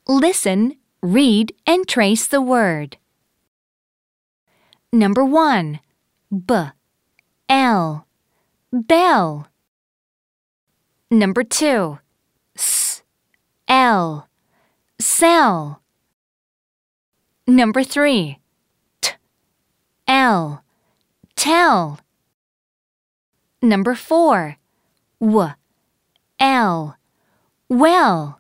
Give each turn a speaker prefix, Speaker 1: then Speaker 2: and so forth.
Speaker 1: Listen, read, and trace the word. Number 1. B-L. Bell. Number 2. S-L. Sell. Number 3. T-L. Tell. Number 4. W-L. Well.